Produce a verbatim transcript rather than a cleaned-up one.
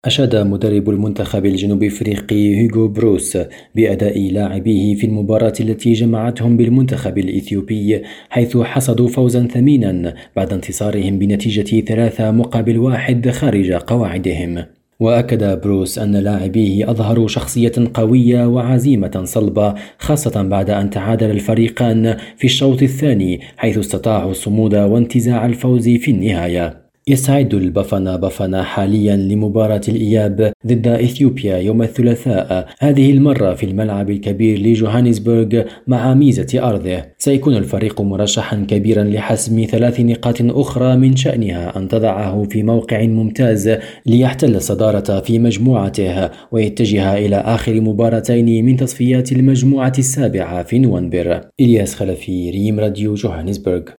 أشاد مدرب المنتخب الجنوب أفريقي هيغو بروس بأداء لاعبيه في المباراة التي جمعتهم بالمنتخب الإثيوبي، حيث حصدوا فوزا ثمينا بعد انتصارهم بنتيجة ثلاثة مقابل واحد خارج قواعدهم. وأكد بروس أن لاعبيه أظهروا شخصية قوية وعزيمة صلبة، خاصة بعد أن تعادل الفريقان في الشوط الثاني، حيث استطاعوا الصمود وانتزاع الفوز في النهاية. يستعد البافانا بافانا حاليا لمباراة الإياب ضد إثيوبيا يوم الثلاثاء، هذه المرة في الملعب الكبير لجوهانسبرغ مع ميزة أرضه. سيكون الفريق مرشحا كبيرا لحسم ثلاث نقاط أخرى، من شأنها أن تضعه في موقع ممتاز ليحتل الصدارة في مجموعته ويتجه إلى آخر مباراتين من تصفيات المجموعة السابعة في نوفمبر. إلياس خلفي، ريم راديو، جوهانسبرغ.